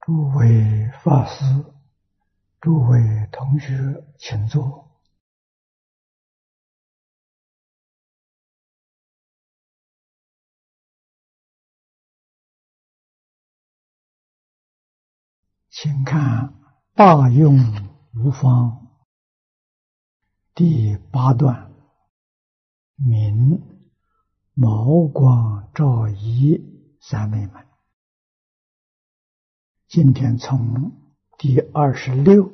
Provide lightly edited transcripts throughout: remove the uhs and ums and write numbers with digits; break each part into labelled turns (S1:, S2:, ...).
S1: 诸位法师，诸位同学，请坐。请看《大用无方》第8段，名毛光照仪三昧门。今天从第26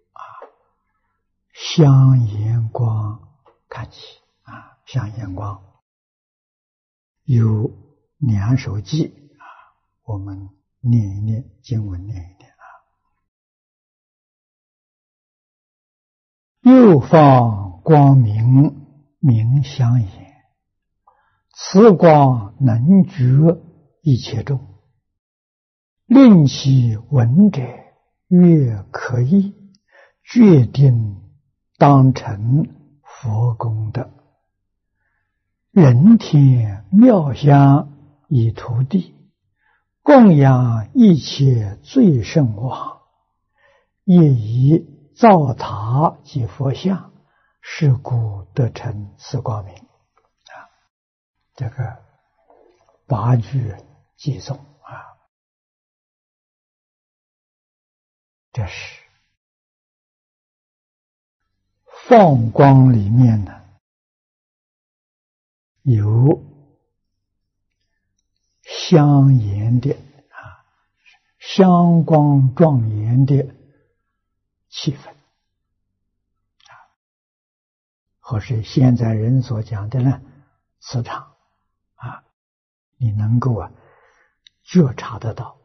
S1: 香严光看起香严光有2首偈我们念一念经文，念一念右放光明明香严，此光能觉一切众，令其闻者越可意，决定当成佛功德。人天妙香以涂地，供养一切最胜王，业以造塔及佛像，是故得成此光明。这个8句偈颂这是放光里面呢有香严的香光庄严的气氛或是现在人所讲的呢磁场你能够觉察得到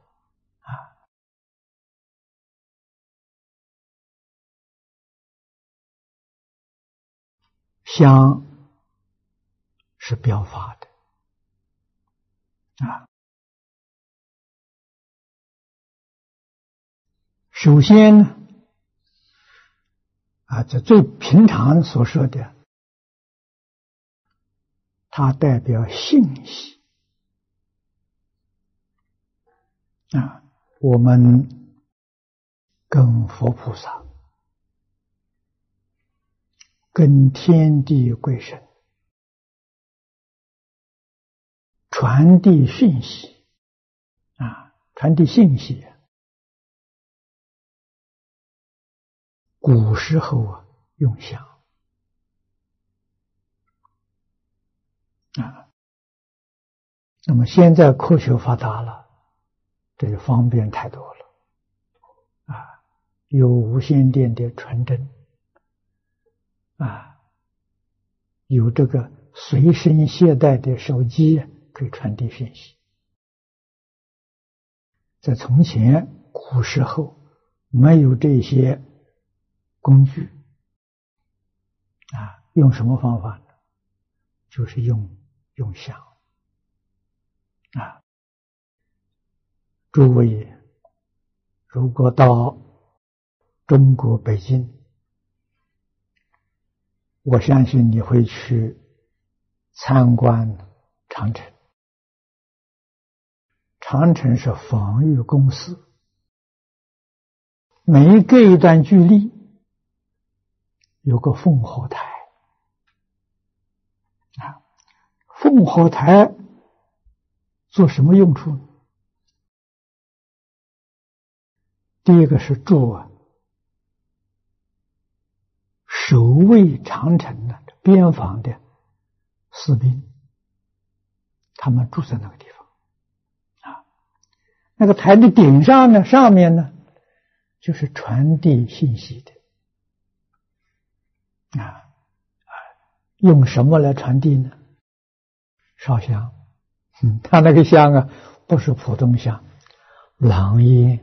S1: 香是表法的首先呢这最平常所说的，它代表信息我们跟佛菩萨跟天地贵神传递讯息传递信息古时候用香那么现在科学发达了，这就方便太多了有无线电的传真有这个随身携带的手机可以传递讯息。在从前古时候没有这些工具用什么方法呢？就是用香诸位如果到中国北京，我相信你会去参观长城。长城是防御工事，每隔一段距离有个烽火台烽火台做什么用处呢？第一个是驻守卫长城的边防的士兵，他们住在那个地方那个台的顶上呢，上面呢就是传递信息的用什么来传递呢？烧香他那个香不是普通香，狼烟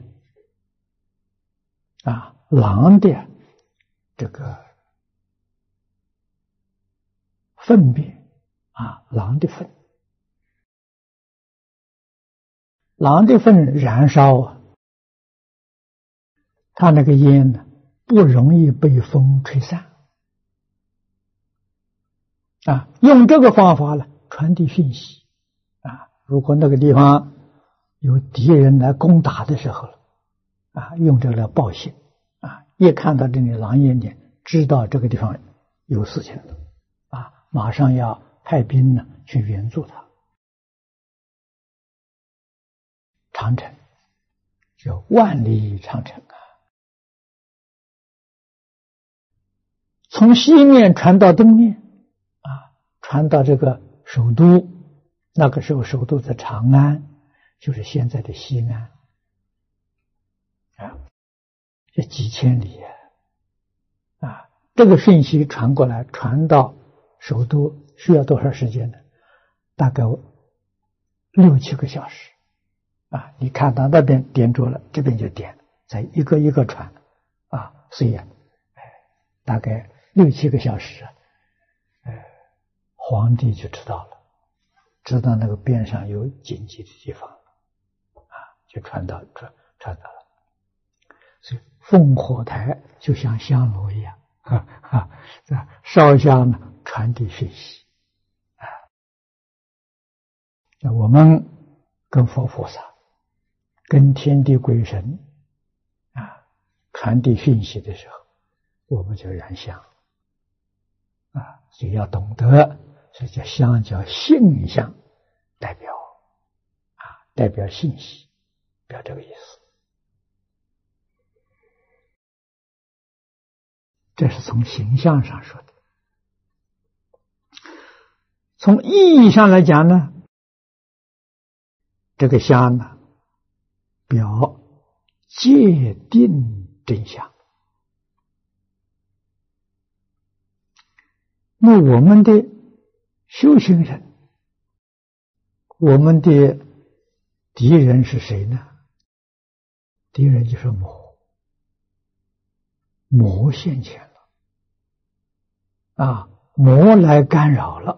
S1: 狼的这个粪便狼的粪，狼的粪燃烧它那个烟呢不容易被风吹散用这个方法呢传递讯息如果那个地方有敌人来攻打的时候用这个来报信一看到这里狼烟点，知道这个地方有事情了马上要派兵呢去援助他。长城叫万里长城从西面传到东面传到这个首都，那个时候首都在长安，就是现在的西安这几千里这个讯息传过来，传到首都需要多少时间呢？大概6、7个小时你看到那边点着了，这边就点，再一个一个传所以大概6、7个小时皇帝就知道了，知道那个边上有紧急的地方就传到了。所以烽火台就像香炉一样烧香呢，传递讯息我们跟佛菩萨、跟天地鬼神传递讯息的时候，我们就燃香所以要懂得，所以叫香叫信香，代表信息，表这个意思。这是从形象上说的。从意义上来讲呢，这个香呢，表界定真相。那我们的修行人，我们的敌人是谁呢？敌人就是魔现前了魔来干扰了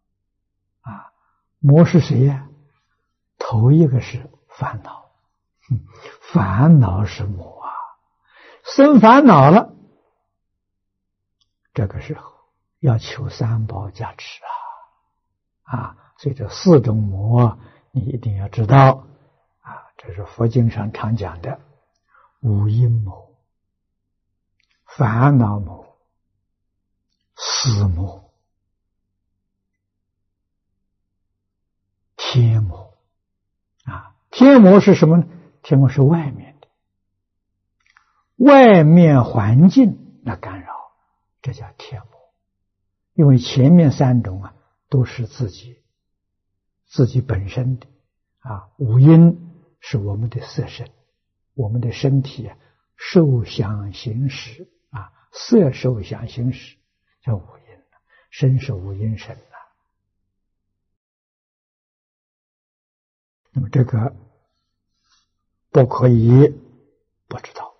S1: 魔是谁呀？头一个是烦恼，烦恼是魔生烦恼了，这个时候要求三宝加持所以这4种魔你一定要知道这是佛经上常讲的五阴魔、烦恼魔、死魔、天魔天魔是什么呢？天魔是外面的，外面环境来干扰，这叫天魔。因为前面3种都是自己本身的五阴是我们的色身，我们的身体受想行识色受想行识叫五阴，身是五阴身那么这个不可以不知道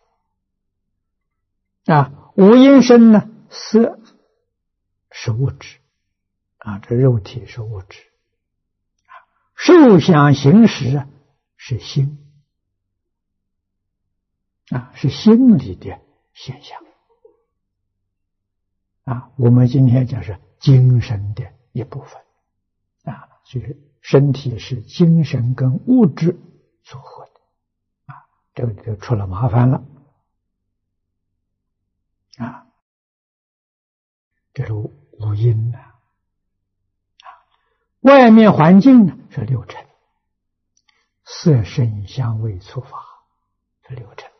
S1: 五阴身呢，色是物质这肉体是物质受想行识是心是心理的现象我们今天讲是精神的一部分所以身体是精神跟物质组合的这个就出了麻烦了这是五阴外面环境呢是6尘，色声香味触法是6尘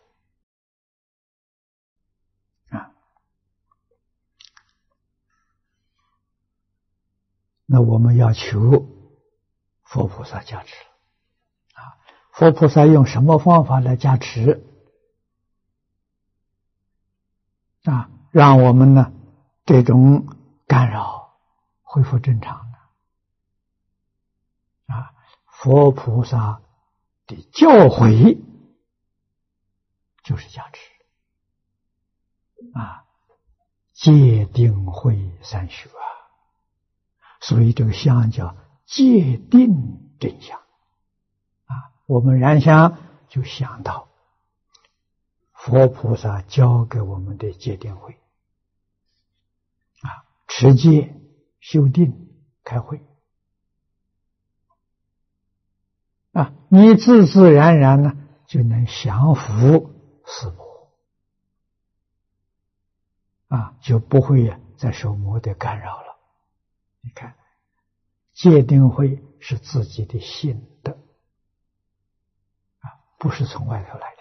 S1: 那我们要求佛菩萨加持佛菩萨用什么方法来加持让我们呢这种干扰恢复正常佛菩萨的教诲就是加持戒定慧三学所以这个香叫戒定真相我们燃香就想到佛菩萨教给我们的戒定慧持戒修定开慧你自自然然呢就能降伏四魔就不会再受魔的干扰了。你看，戒定慧是自己的心得不是从外头来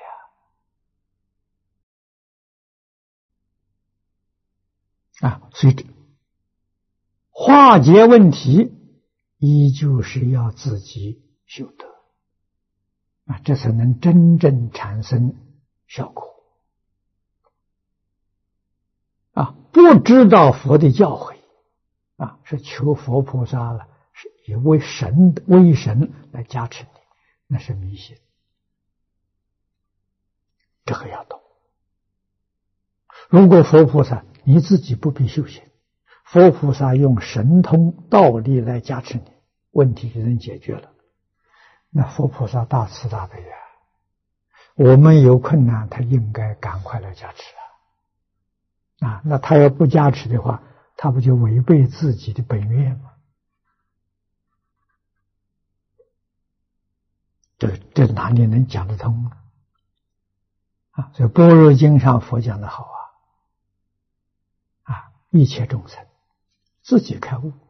S1: 的所以化解问题依旧是要自己修得这才能真正产生效果不知道佛的教诲是求佛菩萨了，是以为神来加持你，那是迷信。这个要懂。如果佛菩萨你自己不必修行，佛菩萨用神通道力来加持你，问题就能解决了。那佛菩萨大慈大悲我们有困难，他应该赶快来加持那他要不加持的话，他不就违背自己的本愿吗？这哪里能讲得通呢？所以《般若经》上佛讲的好一切众生自己开悟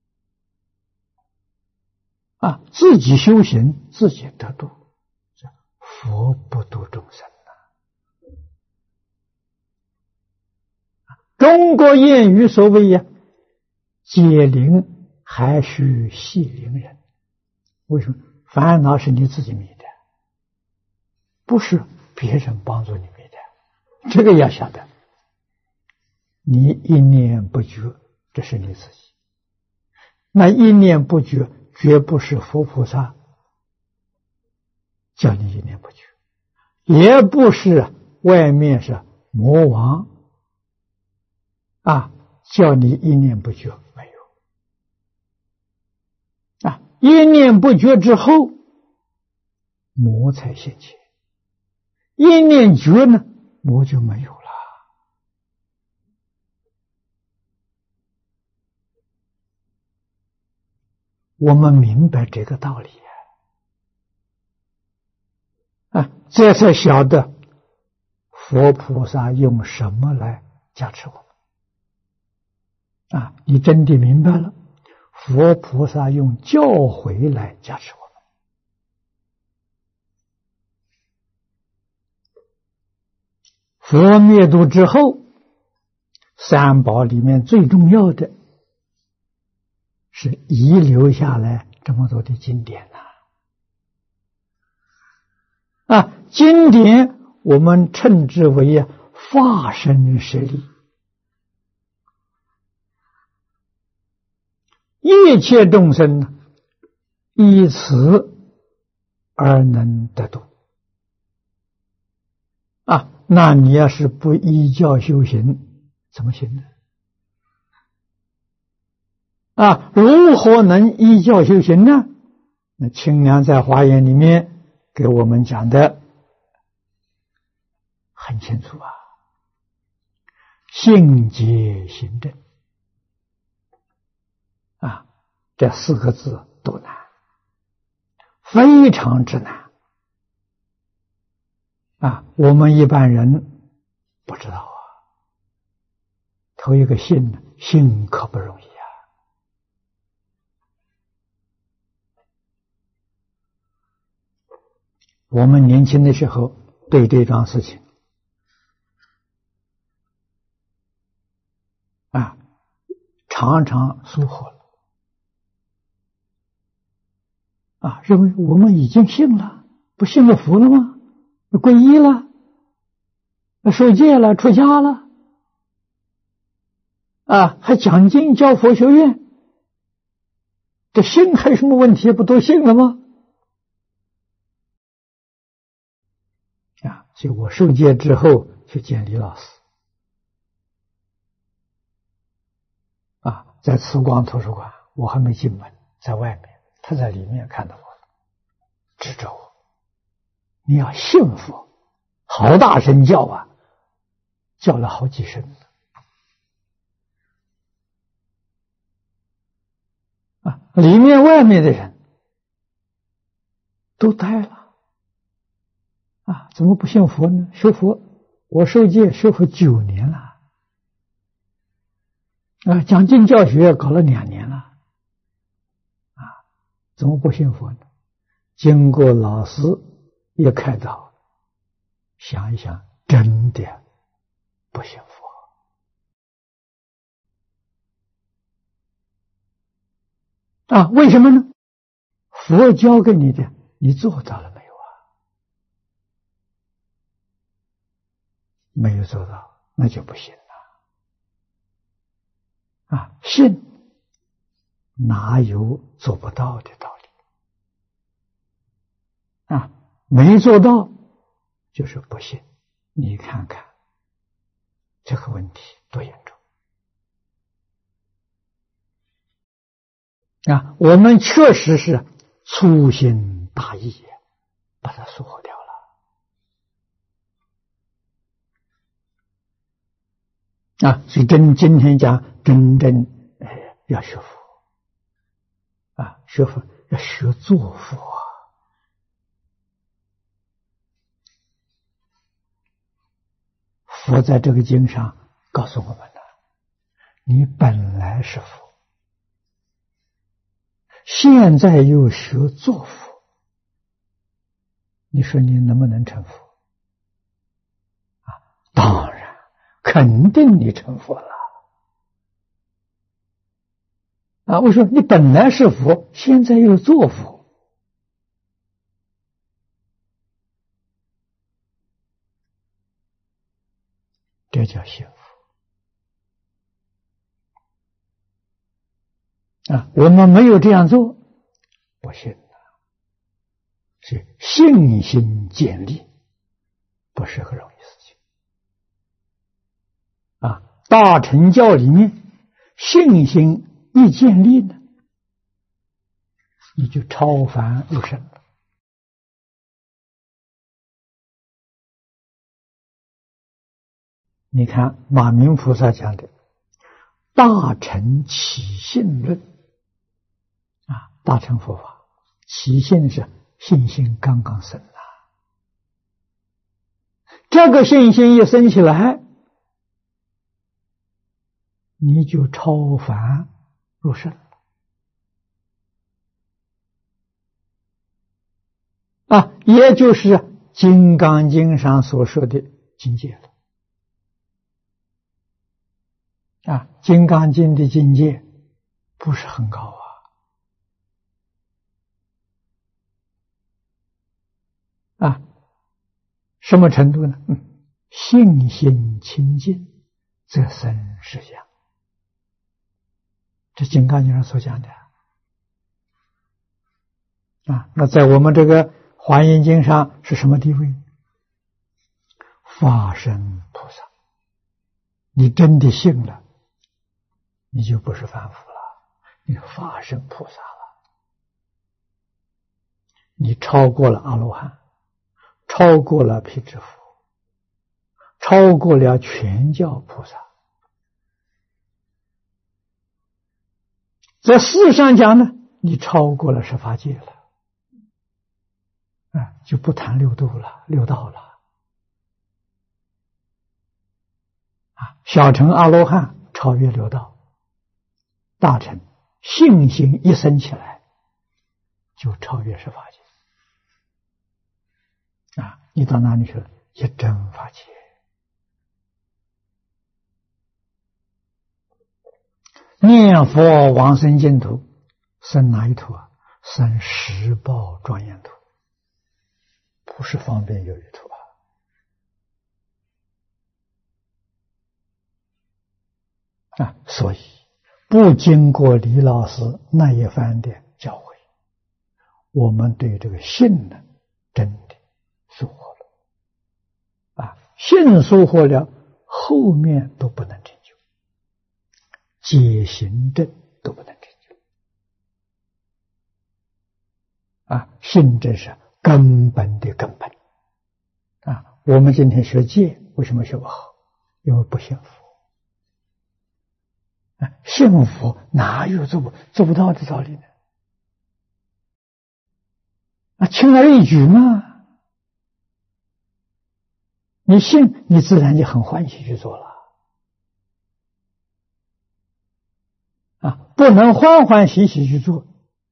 S1: 自己修行，自己得度，佛不度众生中国谚语所谓解铃还须系铃人。为什么？烦恼是你自己迷的，不是别人帮助你迷的，这个要晓得。你一念不觉，这是你自己。那一念不觉，绝不是佛菩萨叫你一念不觉，也不是外面是魔王叫你一念不觉，没有一念不觉之后，魔才现前。一念觉呢，魔就没有了。我们明白这个道理这才晓得佛菩萨用什么来加持我们你真的明白了，佛菩萨用教诲来加持我们。佛灭度之后，三宝里面最重要的是遗留下来这么多的经典经典我们称之为化身实力，一切众生依此而能得度那你要是不依教修行，怎么行呢？如何能依教修行呢？那清凉在华严里面给我们讲的很清楚信解行证这四个字都难，非常之难我们一般人不知道头一个信可不容易我们年轻的时候对这桩事情常常疏忽了认为我们已经信了，不信了佛了吗？皈依了，受戒了，出家了还讲经教佛学院，这信还有什么问题？不都信了吗？所以我受戒之后去见李老师在慈光图书馆，我还没进门，在外面，他在里面看到我，指着我，你要信佛，好大声叫叫了好几声里面外面的人都呆了啊，怎么不信佛呢？学佛，我受戒学佛9年了，啊，讲经教学搞了2年了，啊，怎么不信佛呢？经过老师一开导，想一想，真的不信佛啊？为什么呢？佛教给你的，你做到了没有啊？没有做到，那就不信了啊！信哪有做不到的道理啊？没做到就是不信。你看看这个问题多严重啊！我们确实是粗心大意，把它疏忽掉了啊！所以今天讲真正要学佛啊，学佛要学做佛啊。佛在这个经上告诉我们了，你本来是佛，现在又学做佛，你说你能不能成佛啊？当然，肯定你成佛了啊！为什么？你本来是佛，现在又做佛，这叫幸福啊！我们没有这样做，不信了，是信心建立，不是个容易事情啊！大乘教里面，信心一建立呢，你就超凡入圣了。你看马明菩萨讲的大乘起信论啊，大乘佛法起信是信心刚刚生啊，这个信心一生起来，你就超凡入圣啊，也就是《金刚经》上所说的境界了啊。《金刚经》的境界不是很高啊，什么程度呢？信心清净，则生实相。这《金刚经》上所讲的啊。那在我们这个《华严经》上是什么地位？法身菩萨。你真的信了，你就不是凡夫了，你是法身菩萨了，你超过了阿罗汉，超过了辟支佛，超过了全教菩萨。在事上讲呢，你超过了十法界了啊，就不谈六度了，六道了啊。小乘阿罗汉超越六道，大乘信心一生起来，就超越十法界啊。你到哪里去了？一真法界。念佛往生净土，生哪一土啊？生十报庄严土，不是方便有余土啊！所以不经过李老师那一番的教诲，我们对这个信呢，真的疏忽了啊！信疏忽了，后面都不能成就。解行证都不能成就啊！信这是根本的根本啊！我们今天学戒，为什么学不好？因为不信佛啊！信佛哪有做不到的道理呢？啊，轻而易举嘛！ 你信，你自然就很欢喜去做了。不能欢欢喜喜去做，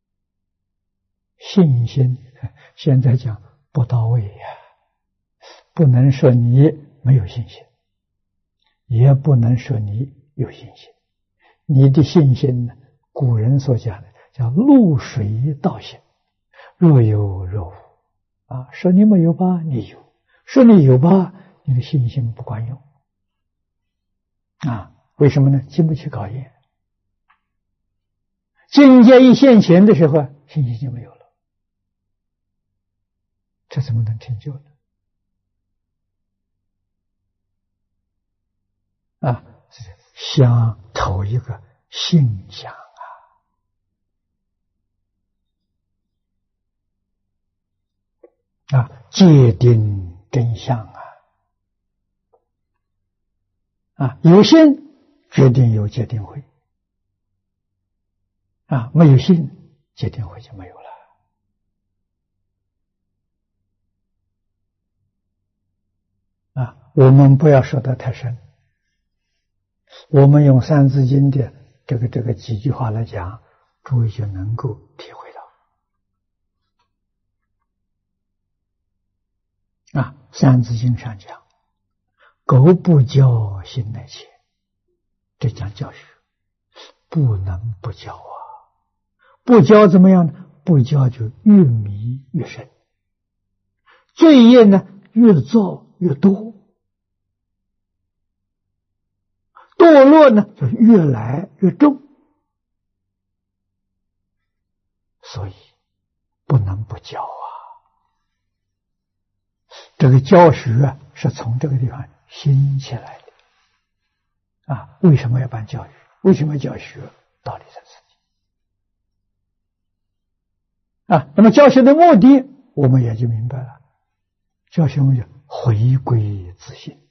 S1: 信心现在讲不到位呀。不能说你没有信心，也不能说你有信心。你的信心呢，古人所讲的叫露水道心，若有若无。说你没有吧，你有；说你有吧，你的信心不管用。为什么呢？经不起考验。境界一现前的时候，信心就没有了，这怎么能成就呢？想投一个信仰界定真相有信决定有界定会没有信界定会就没有了我们不要说得太深，我们用三字经的这个几句话来讲，诸位就能够体会到三字经上讲苟不教，心乃迁，这讲教学，不能不教不教怎么样呢？不教就越迷越深，罪业呢越造越多，堕落呢就越来越重，所以不能不教这个教学是从这个地方兴起来的为什么要办教育？为什么要教学？道理在此那么教学的目的我们也就明白了，教学目的回归自信，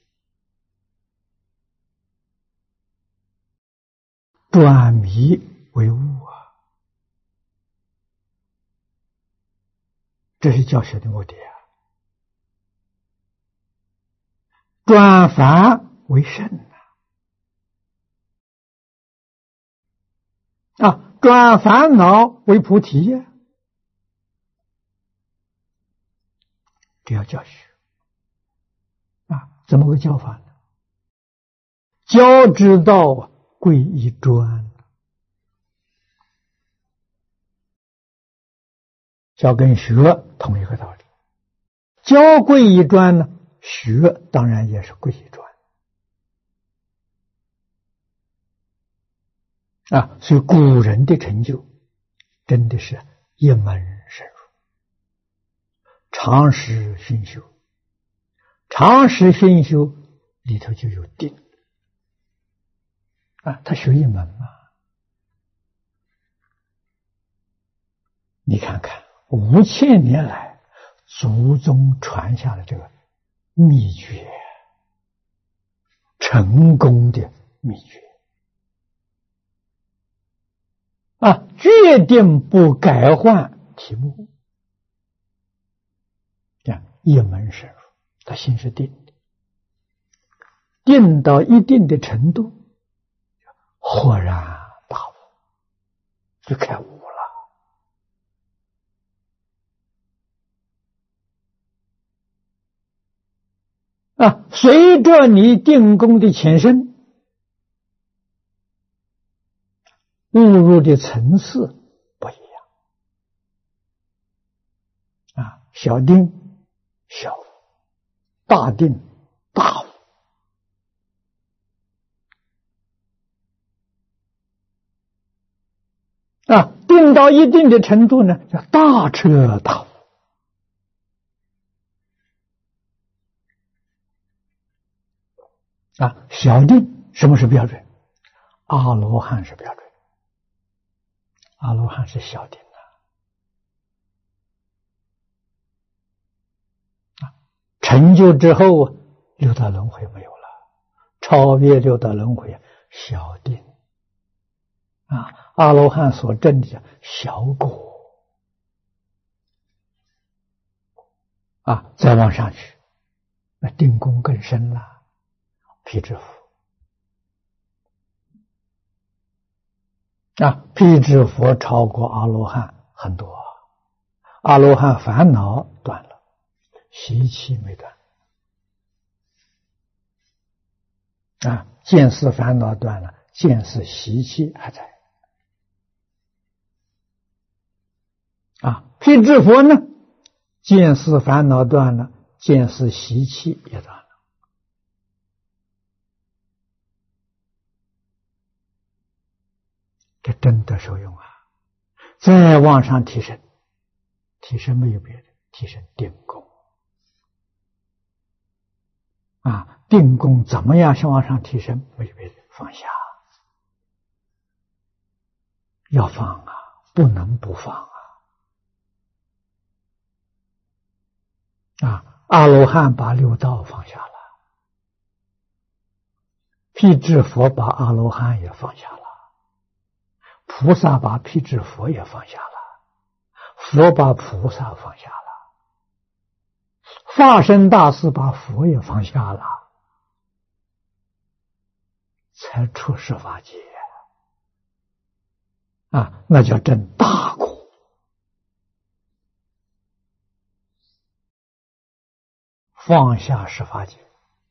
S1: 转迷为悟这是教学的目的转凡为圣转烦恼为菩提这要教学怎么个教法呢？教之道贵以专，教跟学同一个道理。教贵以专呢，学当然也是贵以专所以古人的成就真的是一门深入，长时熏修，长时熏修里头就有定他学一门你看看5000年来祖宗传下的这个秘诀，成功的秘诀决定不改换题目，这样一门深入，他心是定的，定到一定的程度，豁然大悟，就开悟了随着你定功的前身，悟入的层次不一样小定小悟，大定大悟定到一定的程度呢，叫大彻大悟小定什么是标准？阿罗汉是标准，阿罗汉是小定成就之后六道轮回没有了，超越六道轮回小定阿罗汉所证的叫小果再往上去那定功更深了，辟支佛辟支佛超过阿罗汉很多，阿罗汉烦恼断了，习气没断见思烦恼断了，见思习气还在辟支佛呢，见思烦恼断了，见思习气也断了。这真的受用再往上提升，提升没有别的，提升定功定功怎么样往上提升？没有别的，放下，要放不能不放阿罗汉把六道放下了，辟支佛把阿罗汉也放下了，菩萨把辟支佛也放下了，佛把菩萨放下了，法身大士把佛也放下了，才出十法界那叫真大果。放下十法界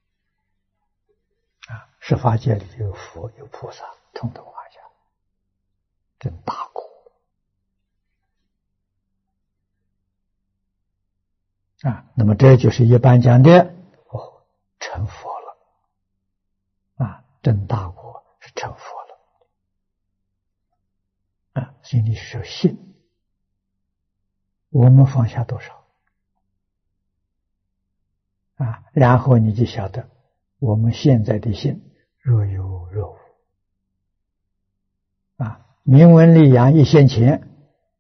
S1: 十法界里有佛有菩萨，统统放下，真大果那么这就是一般讲的成佛了真大果是成佛了所以你是信，我们放下多少然后你就晓得我们现在的心若有若无名闻利养一现前，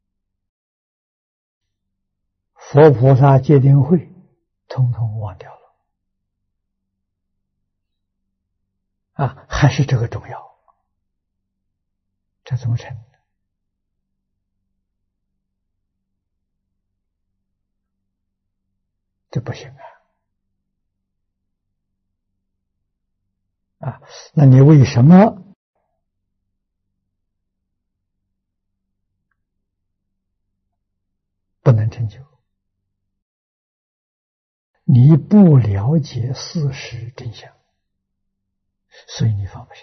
S1: 佛菩萨戒定慧统统忘掉了还是这个重要，这怎么成？这不行那你为什么不能成就？你不了解事实真相，所以你放不下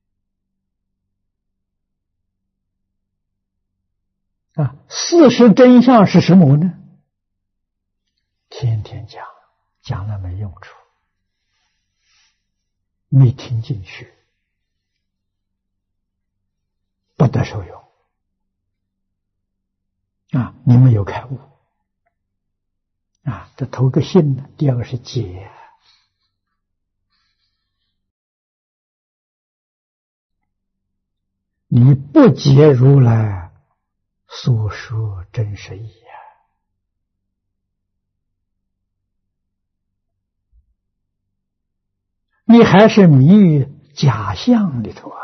S1: 事实真相是什么呢？天天讲，讲了没用处，没听进去，不得受用你没有开悟这头个信呢，第二个是解你不解如来所说真实义你还是迷于假象里头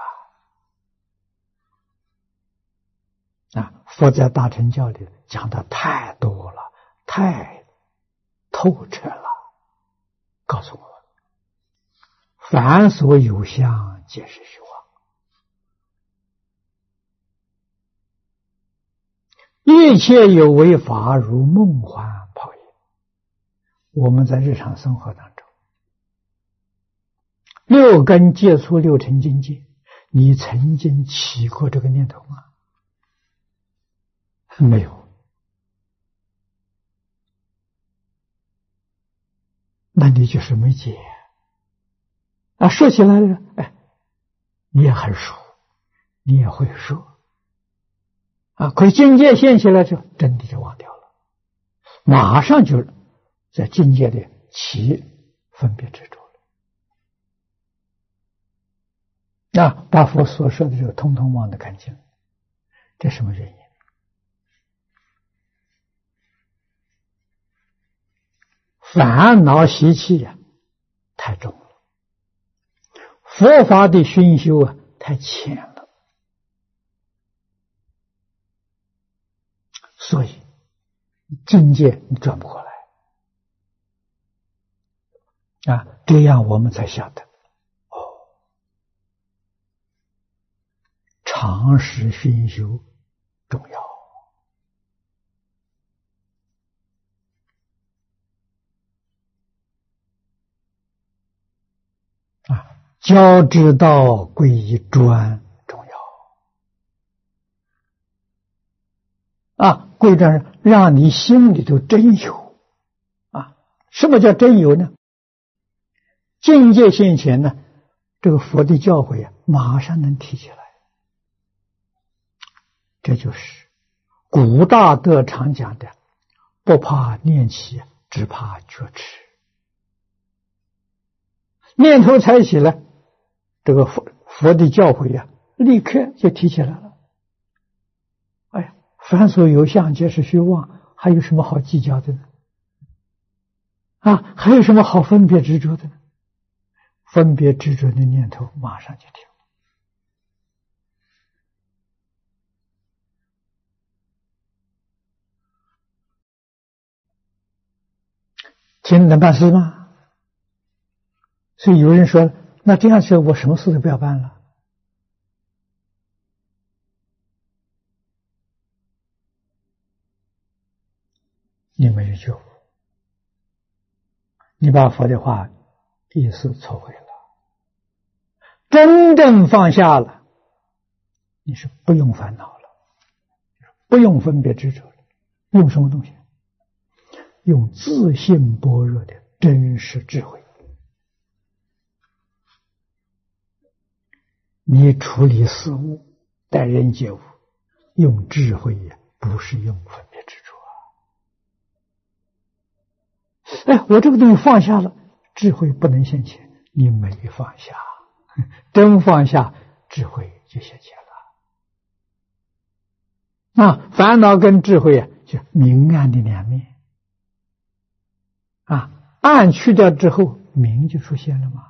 S1: 佛在大乘教里讲的太多了，太透彻了，告诉我们凡所有相皆是虚妄，一切有为法如梦幻泡影。我们在日常生活当中，六根接触六尘境界，你曾经起过这个念头吗？没有。那你就是没解说起来了，你也很熟，你也会说可是境界现起来之后，真的就忘掉了，马上就在境界里起分别执着了把佛所说的这个通通忘得干净，这什么原因？烦恼习气太重了，佛法的熏修太浅了，所以境界你转不过来这样我们才晓得，常识熏修重要。教之道归于专重要。归专让你心里头真有。什么叫真有呢？境界现前呢，这个佛的教诲马上能提起来。这就是古大德常讲的，不怕念起，只怕觉迟。念头才起来，这个佛的教诲立刻就提起来了。凡所有相，皆是虚妄，还有什么好计较的呢？还有什么好分别执着的呢？分别执着的念头马上就停。停能办事吗？所以有人说，那这样说我什么事都不要办了。你没有觉悟，你把佛的话意思错会了。真正放下了，你是不用烦恼了，不用分别执着了。用什么东西？用自信般若的真实智慧。你处理事物、待人接物，用智慧不是用分别执着。我这个东西放下了，智慧不能现前，你没放下。真放下，智慧就现前了。烦恼跟智慧就明暗的两面。暗去掉之后，明就出现了吗？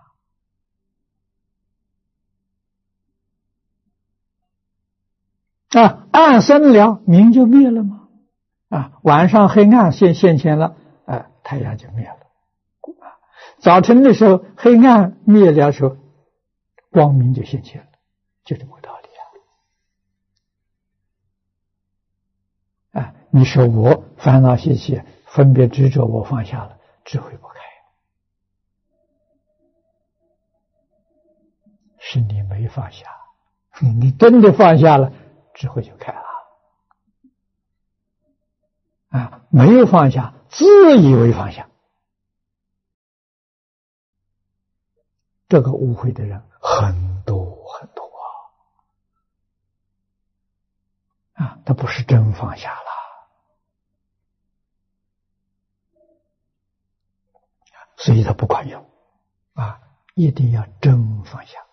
S1: 暗生了，明就灭了吗？晚上黑暗现前了，太阳就灭了。早晨的时候黑暗灭了的时候，光明就现前了，就这么个道理。你说我烦恼习气分别执着我放下了，智慧不开，是你没放下。你真的放下了，智慧就开了。没有放下，自以为放下，这个误会的人很多很多他不是真放下了。所以他不管用一定要真放下。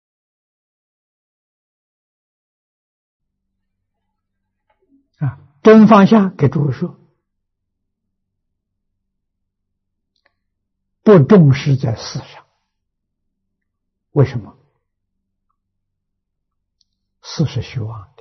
S1: 真放下，给诸位说，不重视在事上。为什么？事是虚妄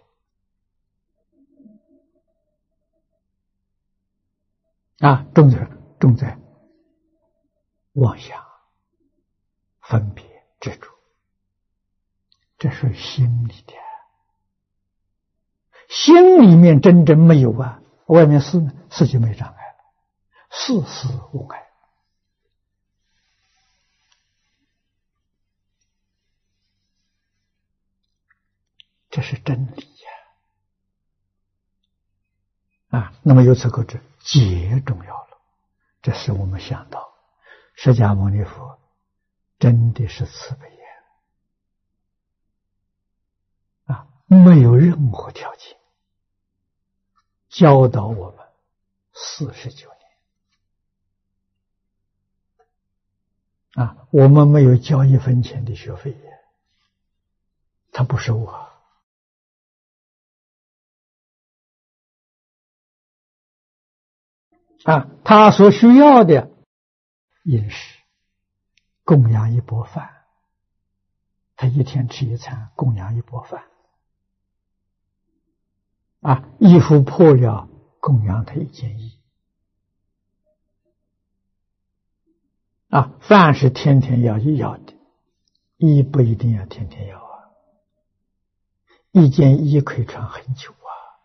S1: 的重在妄想、分别、执着，这是心里的。心里面真正没有外面事呢，事就没障碍了，事事无碍。这是真理那么由此可知，解重要了。这是我们想到释迦牟尼佛真的是慈悲没有任何条件教导我们49年我们没有交1分钱的学费他不收他所需要的饮食供养1钵饭，他一天吃1餐，供养1钵饭衣服破了，供养他1件衣饭是天天要的，衣不一定要天天要一件衣可以穿很久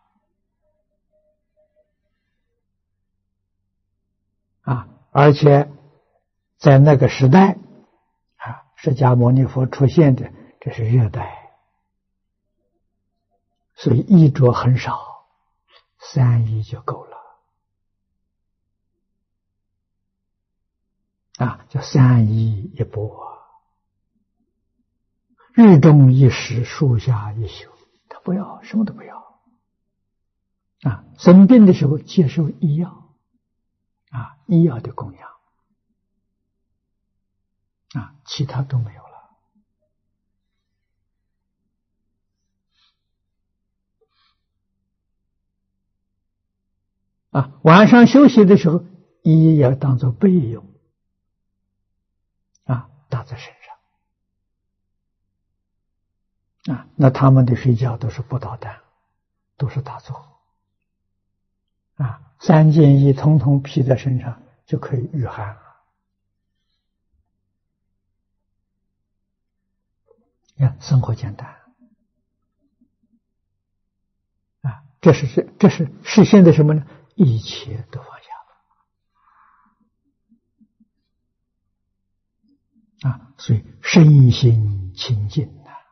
S1: 而且在那个时代释迦牟尼佛出现的这是热带，所以衣着很少，3衣就够了叫3衣1钵，日中1食，树下1宿，他不要，什么都不要生病的时候接受医药医药的供养其他都没有了晚上休息的时候衣要当作备用搭在身上那他们的睡觉都是不捣蛋，都是打坐3件衣统统披在身上就可以御寒生活简单这是实现的什么呢？一切都放下所以身心清净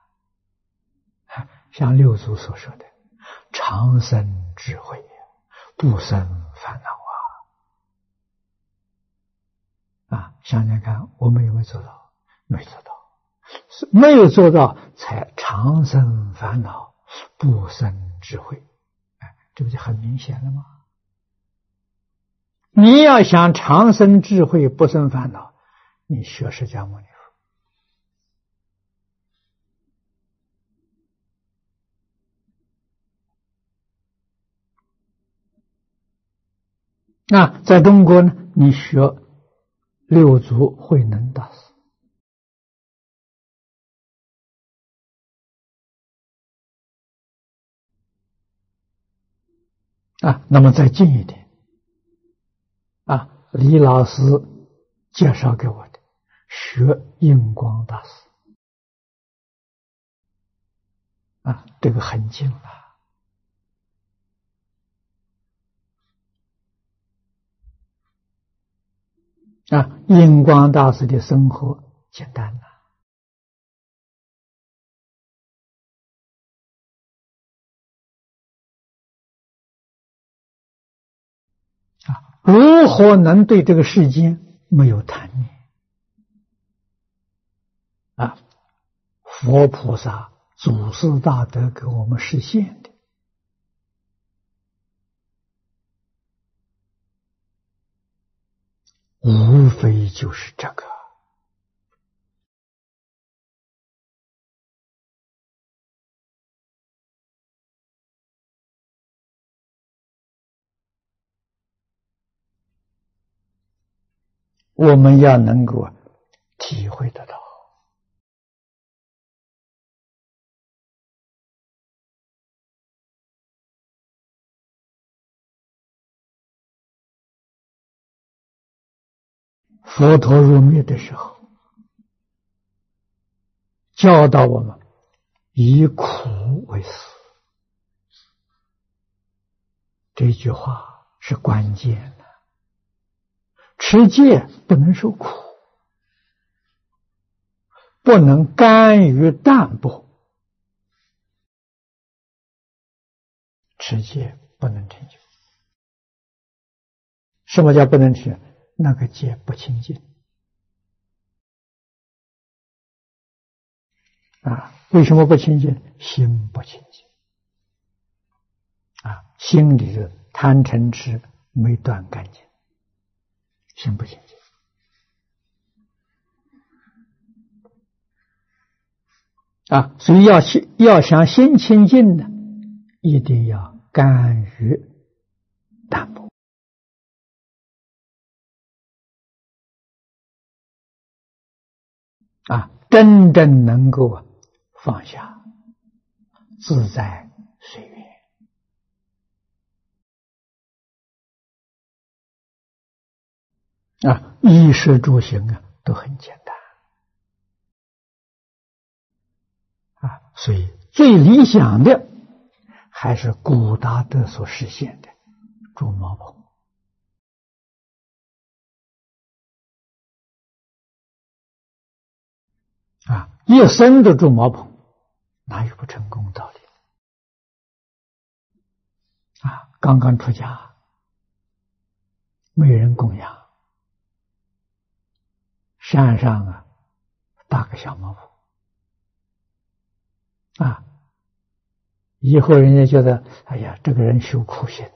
S1: 像六祖所说的长生智慧，不生烦恼想想看我们有没有做到？没做到，没有做到才长生烦恼，不生智慧这不就很明显了吗？你要想长生智慧，不生烦恼，你学释迦牟尼佛在中国呢，你学六祖慧能大师那么再近一点李老师介绍给我的学印光大师这个很近了印光大师的生活简单如何能对这个世间没有贪念佛菩萨祖师大德给我们实现的无非就是这个我们要能够体会得到佛陀入灭的时候教导我们以苦为食，这句话是关键的。持戒不能受苦，不能甘于淡泊，持戒不能成就。什么叫不能持？那个戒不清净为什么不清净？心不清净心里的贪嗔痴没断干净，心不清净所以要想心清净呢，一定要甘于淡泊真正能够放下，自在随缘衣食住行都很简单所以最理想的还是古达德所实现的住茅棚一生的住茅棚，哪有不成功的道理刚刚出家，没人供养，山上搭个小茅棚以后人家觉得，哎呀，这个人修苦行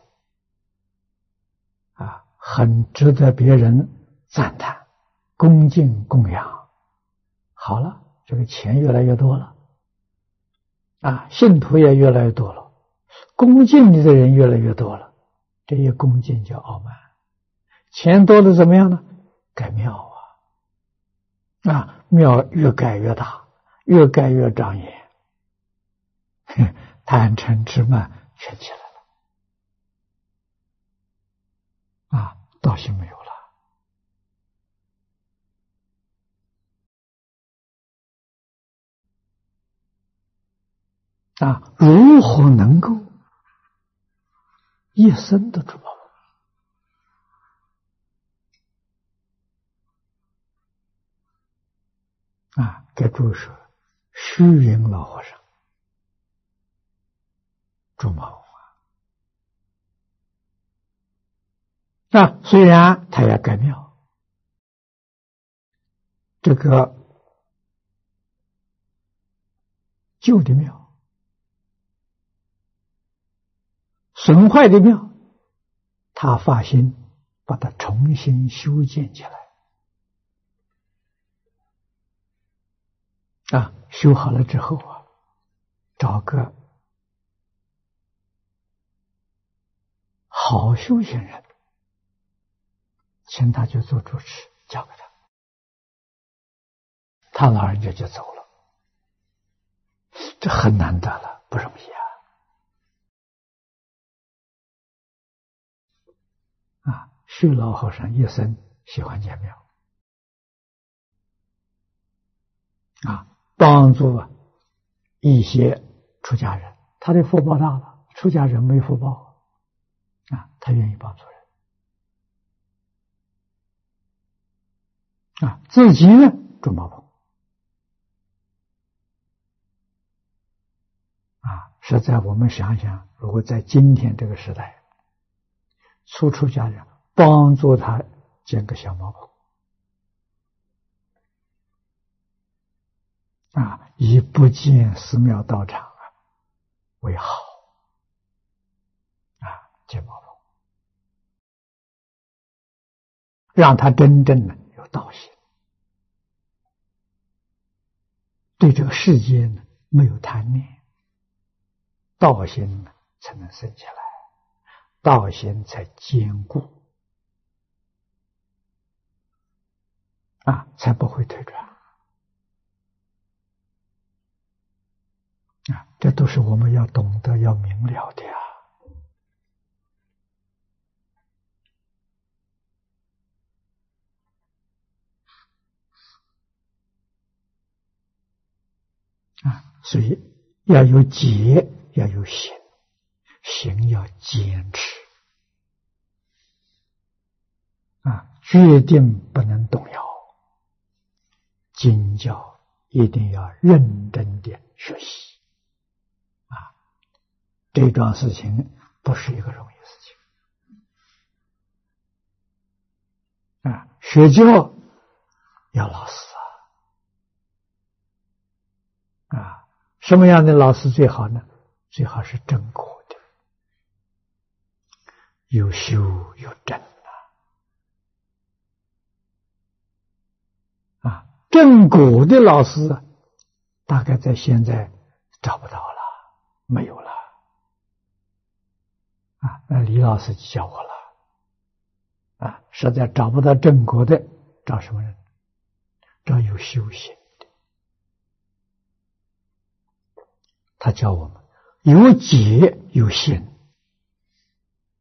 S1: 很值得别人赞叹、恭敬、供养。好了，这个钱越来越多了信徒也越来越多了，恭敬你的人越来越多了，这些恭敬叫傲慢。钱多了怎么样呢？盖庙庙越盖越大，越盖越长眼，贪嗔痴慢全起来了道心没有了如何能够一生的住茅棚给诸位说，虚云老和尚住茅棚虽然他也盖庙，这个旧的庙、损坏的庙，他发心把它重新修建起来修好了之后找个好修行人，请他去做主持，交给他老人家就走了。这很难得了，不容易虚老和尚一生喜欢建庙帮助一些出家人，他的福报大了，出家人没福报他愿意帮助人自己呢住茅棚实在我们想想，如果在今天这个时代，出家人帮助他建个小茅棚以不建寺庙道场为好建茅棚，让他真正的有道心，对这个世界呢没有贪念，道心呢才能生起来，道心才坚固才不会退转这都是我们要懂得要明了的所以要有节，要有行，行要坚持决定不能动摇，经教一定要认真的学习这桩事情不是一个容易的事情学教要老师什么样的老师最好呢？最好是正果的，有修有正正果的老师大概在现在找不到了，没有了那李老师教我了实在找不到正果的，找什么人？找有修行的。他教我们有解有信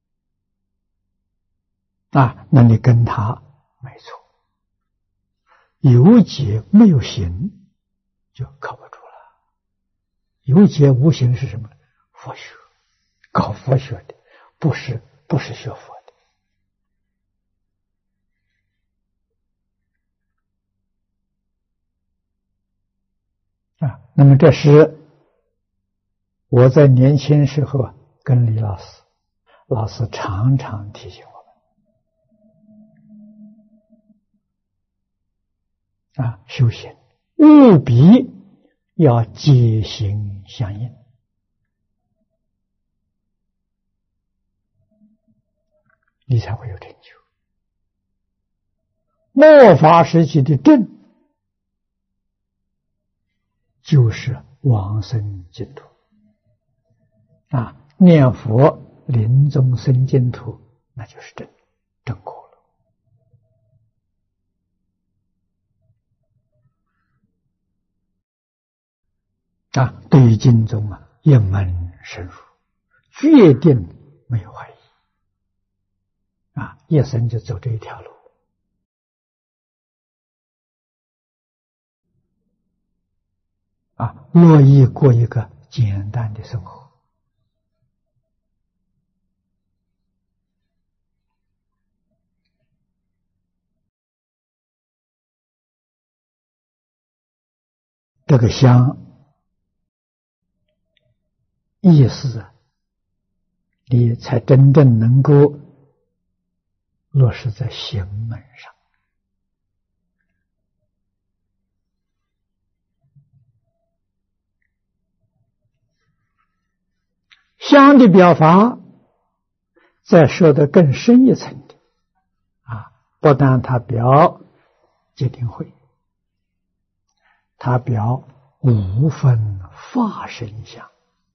S1: 那你跟他没错， 有解没有行，就靠不住了。有解无行是什么？佛学，搞佛学的，不是学佛的啊。那么这是我在年轻时候跟李老师常常提醒我们啊，修行务必要解行相应，你才会有成就。末法时期的正，就是往生净土啊，念佛临终生净土，那就是正果了啊。对于经中一门深入，决定没有怀疑啊，一生就走这一条路啊，乐意过一个简单的生活。这个相意思你才真正能够落实在行门上。相的表法再说得更深一层的啊，不但它表戒定慧，它表五分法身相。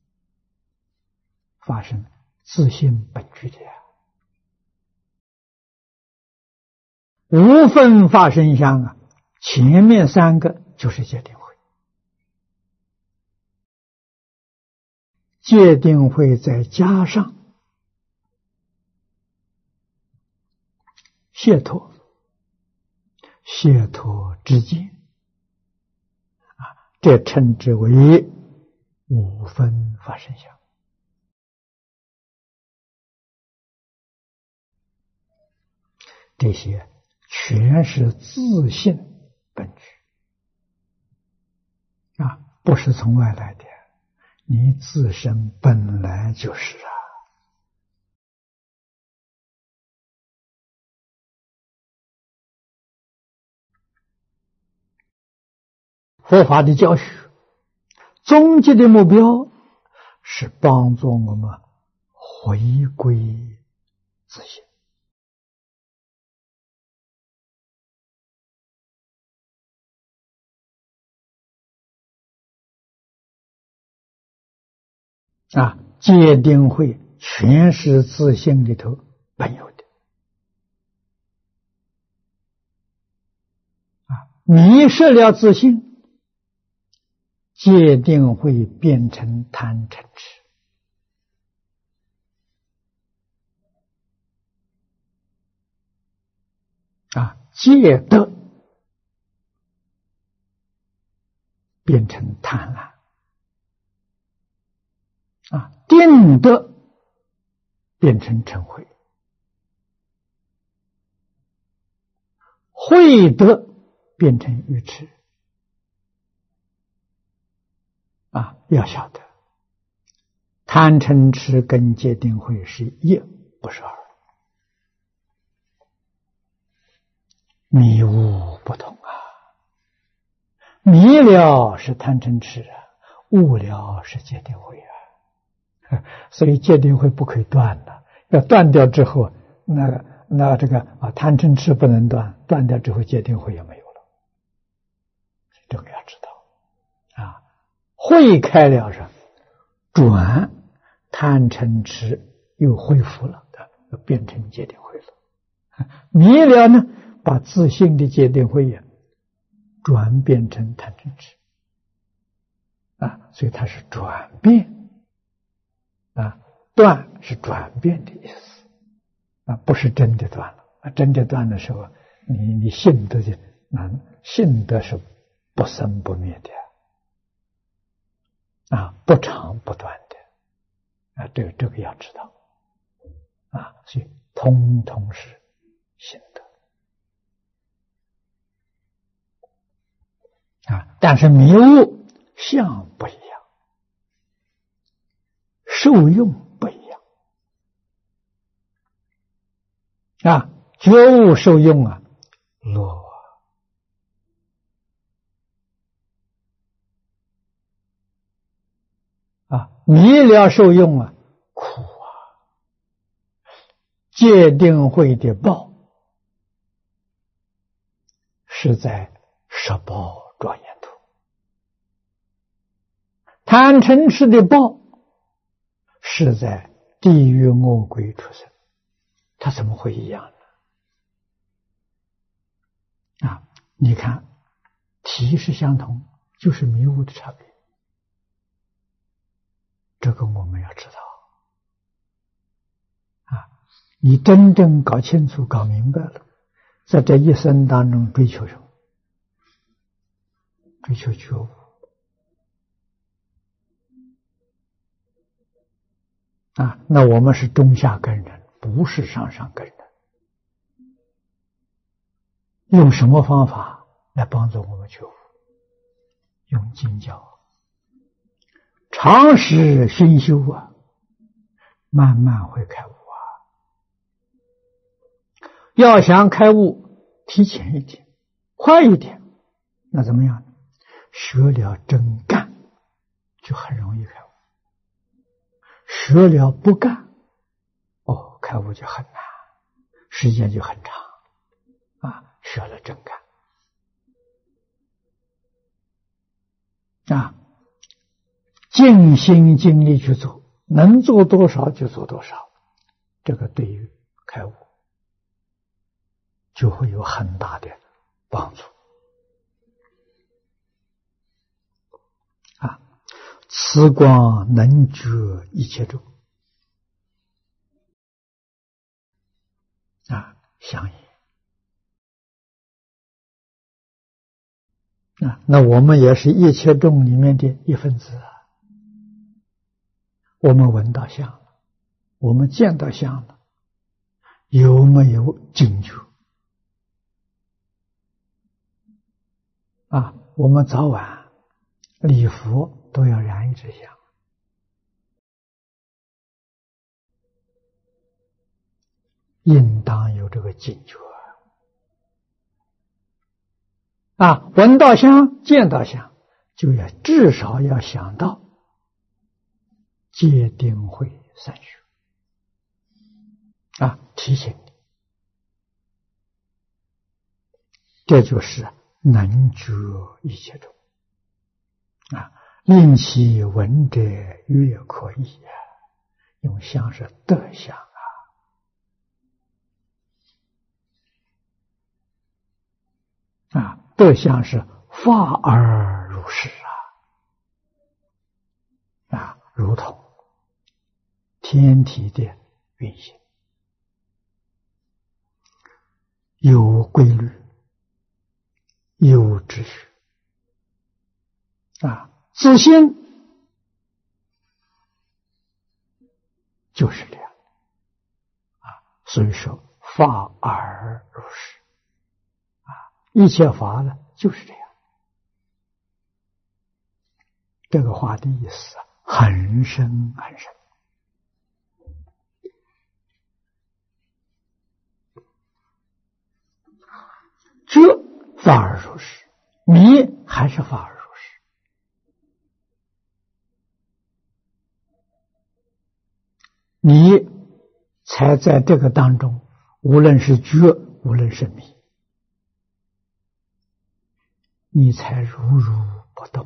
S1: 法身自性本具的无分法身相啊，前面三个就是戒定慧，戒定慧再加上解脱之见啊，这称之为五分法身相。这些全是自性本具啊，不是从外来的，你自身本来就是啊。佛法的教学，终极的目标是帮助我们回归自性。啊，戒定慧全是自性里头本有的啊，迷失了自性，戒定慧变成贪嗔痴啊，戒德变成贪婪啊，定德变成嗔恚，慧德变成愚痴啊！要晓得，贪嗔痴跟戒定慧是一，不是二，迷悟不同啊！迷了是贪嗔痴啊，悟了是戒定慧啊。所以戒定慧不可以断的，要断掉之后，那这个贪嗔痴不能断，断掉之后戒定慧也没有了，这个要知道啊。慧开了是转贪嗔痴又恢复了，又变成戒定慧了。迷了呢，把自性的戒定慧也转变成贪嗔痴啊，所以它是转变。啊，断是转变的意思啊，不是真的断了啊。真的断的时候，你信都性德是不生不灭的不长不短的这个要知道所以通通是性德但是迷悟相不一样，受用不一样觉悟受用乐迷了受用苦戒定慧的报是在十报庄严土，贪嗔痴的报是在地狱恶鬼出生，它怎么会一样呢？你看题是相同，就是迷悟的差别，这个我们要知道你真正搞清楚搞明白了，在这一生当中追求什么？追求觉悟那我们是中下根人，不是上上根人。用什么方法来帮助我们觉悟？用经教，长时熏修慢慢会开悟要想开悟，提前一点，快一点，那怎么样？学了真干，就很容易开悟；学了不干，开悟就很难，时间就很长学了真干尽心尽力去做，能做多少就做多少，这个对于开悟就会有很大的帮助此光能觉一切众相应那我们也是一切众里面的一分子我们闻到相了，我们见到相了，有没有警觉我们早晚礼佛都要燃一支香应当有这个警觉闻到香见到香就要至少要想到戒定慧三学提醒你，这就是能觉一切众令其闻者越可以用香是德香德香是法而如是如同天体的运行有规律有秩序自信就是这样所以说法而如是一切法呢就是这样这个话的意思很深很深这法而如是迷还是法而如是你才在这个当中无论是觉无论是迷你才如如不动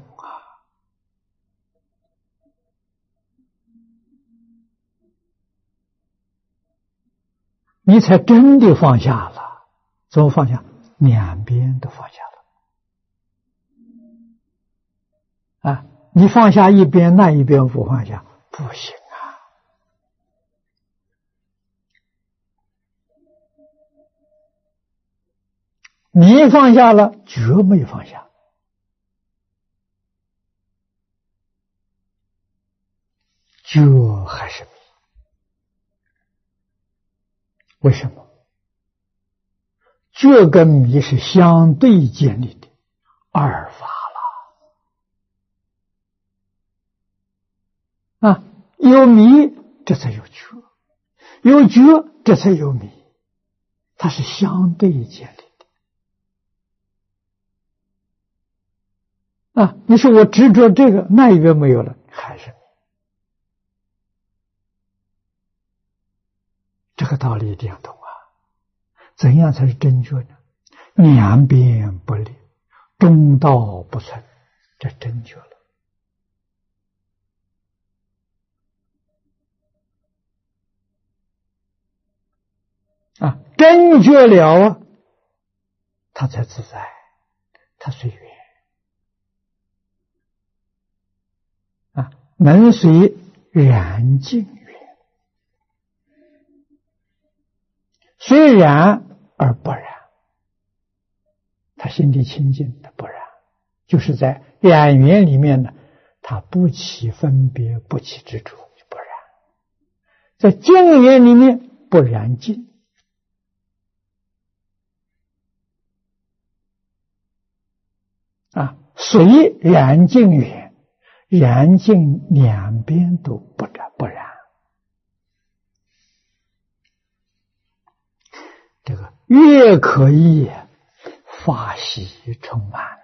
S1: 你才真的放下了怎么放下两边都放下了你放下一边那一边不放下不行迷放下了，觉没放下。觉还是迷。为什么？觉跟迷是相对建立的二法了。啊，有迷这才有觉，有觉这才有迷，它是相对建立的。啊，你说我执着这个，那一个没有了，还是迷。这个道理一定要懂啊！怎样才是正觉呢？两边不离，中道不存，这正觉了。啊，正觉了啊，他才自在，他随缘啊，能随染净缘，虽然而不染。他心地清净的不染，就是在染缘里面呢，他不起分别，不起执着，不染；在净缘里面不染净。啊，随染净缘，染净两边都不染。这个越可以法喜充满。